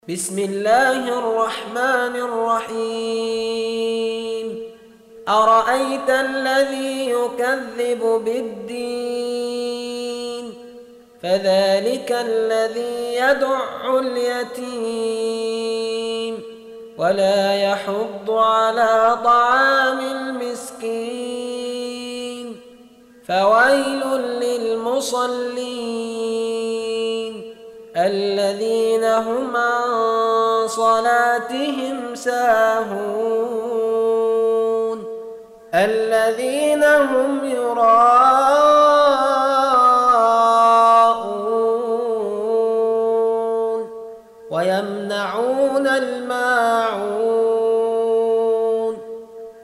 بسم الله الرحمن الرحيم أرأيت الذي يكذب بالدين فذلك الذي يدع اليتيم ولا يحض على طعام المسكين فويل للمصلين الذين هم عن صلاتهم ساهون الذين هم يراءون